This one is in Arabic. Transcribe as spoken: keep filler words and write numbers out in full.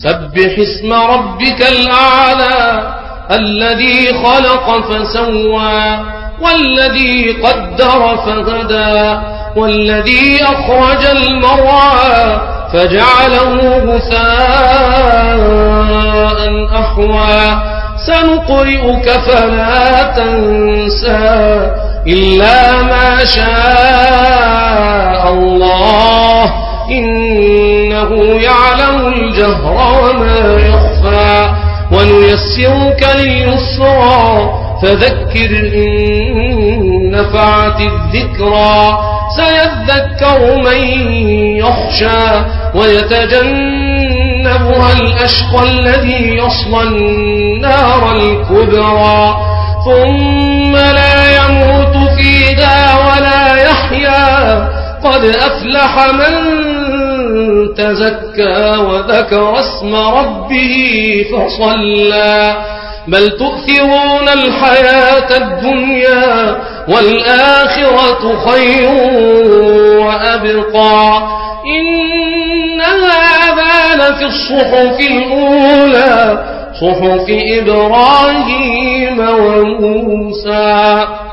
سبح اسم ربك الأعلى الذي خلق فسوى والذي قدر فهدى والذي أخرج المرعى فجعله غثاء أحوى سنقرئك فلا تنسى إلا ما شاء الله إنه يعلم الجهر وما يخفى ونيسرك لليسرى فذكر إن نفعت الذكرى سيذكر من يخشى ويتجنبها الأشقى الذي يصلى النار الكبرى ثم لا يموت فيها ولا يحيا قد أفلح من تزكى وذكر اسم ربه فصلى بل تؤثرون الحياة الدنيا والآخرة خير وأبقى إن هذا لفي الصحف الأولى صحف إبراهيم وموسى.